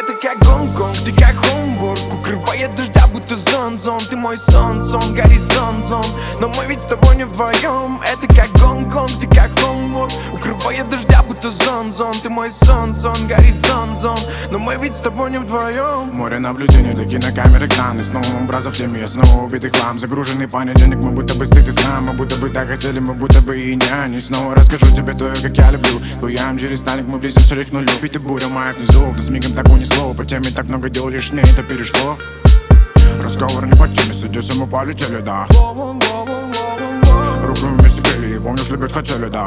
Это как Гонконг, ты как Хомбург, укрывает дождя, будто зон-зон. Ты мой сон-сон, горизонт-зон, но мы ведь с тобой не вдвоем. Это как Гонконг, ты как Хомбург, укрывает дождя, будто зон-зон. Ты мой сон-сон, горизонт-зон, но мы ведь с тобой не вдвоем. Море наблюдений, до кинокамеры экраны. Снова образов в теме, я снова убитый хлам. Загруженный понедельник, мы будто бы стыд и сам. Мы будто бы так хотели, мы будто бы и не. Снова расскажу тебе то, как я люблю. Буям через сталик, мы близимся к нулю. Ведь ты буря моя внизу, да с мигом так унесло. По теме так много дел лишь это перешло. Разговор не по теме, судись, мы полетели, да. Руку вместе пели, помнишь, любить хотели, да.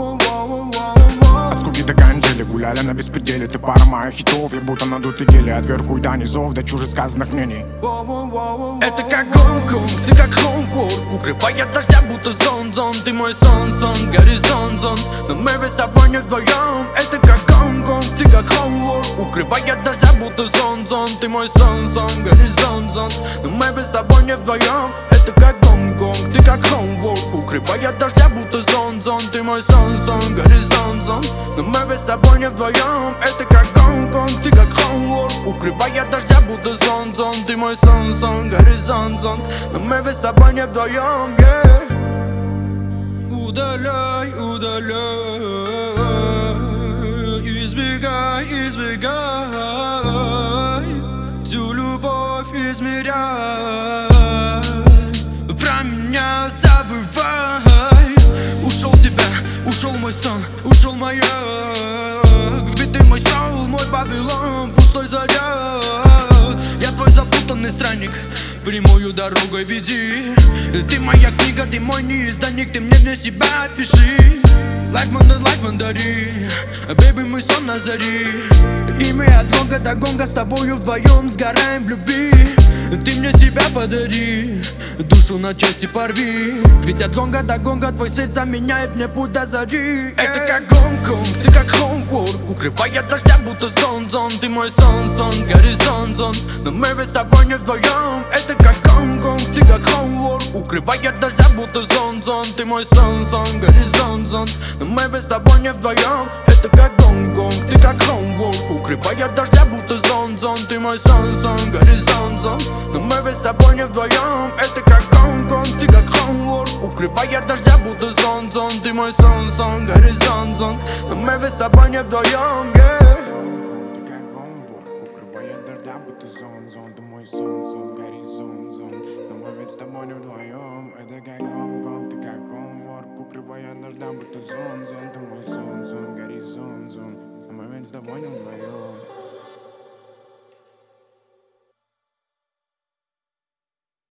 От скуки до канители, гуляли на беспределе. Ты пара моих хитов, я будто надутый гели. От верху и до низов, до чужих сказанных мнений. Это как Гонконг, ты как Хомбург, укрывает дождя, будто зон-зон. Ты мой сон-сон, горизонт-зон, но мы ведь с тобой не вдвоем. Это как Гонконг, ты как Хомбург, укрывает дождя, будто зон-зон. Ты мой сон-сон, горизонт-зон, но мы ведь с тобой не вдвоем. Это как Гонконг, ты как Хомбург, укрывает дождя, будто зон-зон. Ты мой сон-сон, горизонт-зон, но мы ведь с тобой не вдвоем. Это как Гонконг, ты как Хомбург, укрывает дождя, будто зон-зон. Ты мой сон-сон, горизонт-зон, но мы ведь с тобой не вдвоем, yeah. Удаляй, удаляй, избегай, избегай, всю любовь измеряй, про меня забывай. Ушел с тебя, ушел мой сон, ушел маяк. Ведь ты мой сон, мой Вавилон, пустой заряд. Я твой запутанный странник, прямую дорогой веди. Ты моя книга, ты мой неизданник, ты мне для себя пиши. Лайф мандари, бэйби, мой сон на заре. И мы от гонга до гонга с тобою вдвоем сгораем в любви. Ты мне себя подари, душу на части порви. Ведь от гонга до гонга твой свет заменяет мне путь до зари. Это как Гонконг, ты как Хомбург, укрывает дождя, будто зон-зон. Ты мой сон-сон, горизонт-зон, но мы ведь с тобой не вдвоем. Это как Гонконг, ты как Хомбург, укрывает дождя, будто зон-зон. Ты мой сон-сон, горизонт-зон, но мы ведь с тобой не вдвоем. Это как Гонконг, ты как Хомбург, укрывает дождя, будто зон-зон. Ты мой сон-сон, горизонт-зон, но мы ведь с тобой не вдвоем. Это как Гонконг, ты как Хомбург, укрывает дождя, будто зон-зон. Ты мой сон-сон, горизонт-зон, но мы ведь с тобой не вдвоем, yeah. Ты как Хомбург, укрывает дождя, будто зон-зон. Ты мой сон-сон, горизонт-зон, но мы ведь с тобой не вдвоем. Это как Гонконг, ты как Хомбург, укрывает дождя, будто зон-зон. Ты мой сон-сон, горизонт-зон, но мы ведь с тобой не вдвоем.